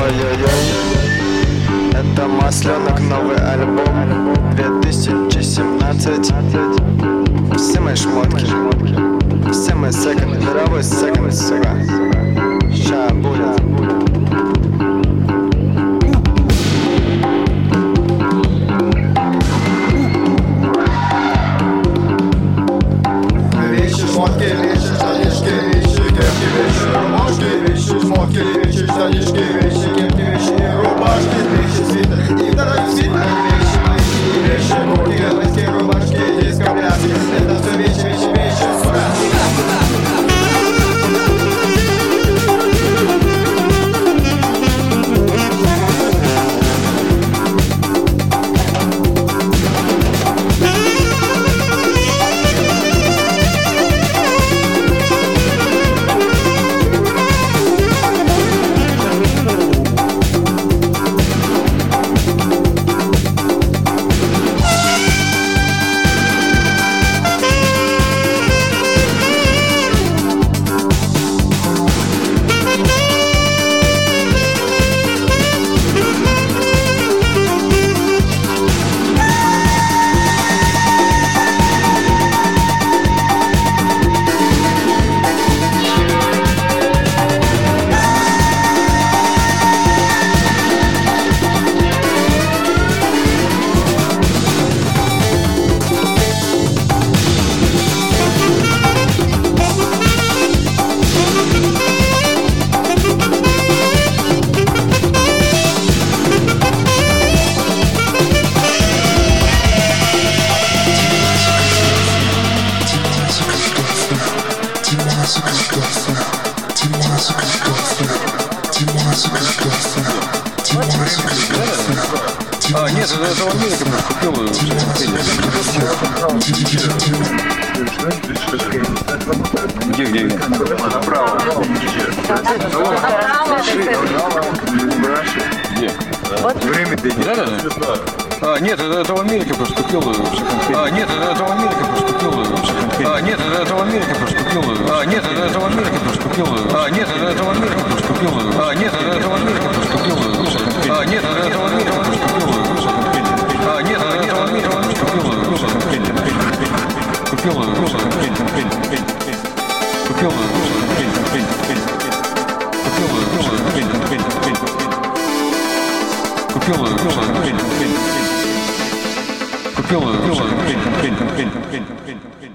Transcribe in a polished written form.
Ой-ой-ой, это Масленок, новый альбом 2017. Все мои шмотки, все мои секонды, мировой секонд, сука. Ща будет. Вещи, шмотки, вещи, штанишки, вещи, кепки, вещи, рубашки, вещи, шмотки, вещи, штанишки, вещи, кепки, вещи, рубашки, вещи, свитер и второй свитер, вещи, майки, вещи, куртки, майки, рубашки, диско, пляски, это все вещи, вещи, вещи, сука. Нет, это в Америке купил Где? Направо. Где? Время денег. Да. Нет, это в Америке просто купил. Нет, это в Америке просто купил. Нет, это в Америке просто купил. Нет, это в Америке просто купил. Нет, это в Америке просто купил. Нет, это в Америке просто купил. Нет, это в Америке просто купил. Нет, это в Америке просто купил. Купил